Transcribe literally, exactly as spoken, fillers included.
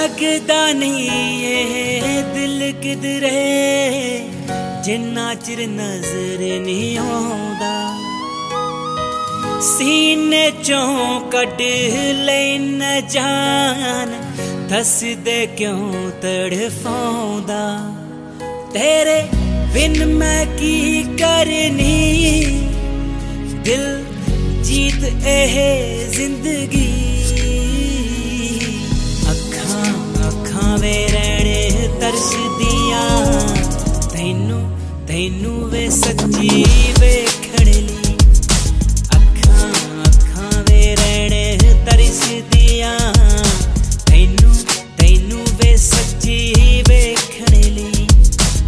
लगदा नहीं ये दिल किधरे जिन्ना चिर नजर नहीं आउंदा सीने चों कढ लैन जान दस दे क्यों तड़फाउंदा तेरे बिन मैं की करनी दिल जीत एह जिंदगी अखां अखां वे रहने तरस दिया तैनू तैनू वे सच्ची वेखण ली अखां अखां वे रहने तरस दिया तैनू तैनू वे सच्ची वे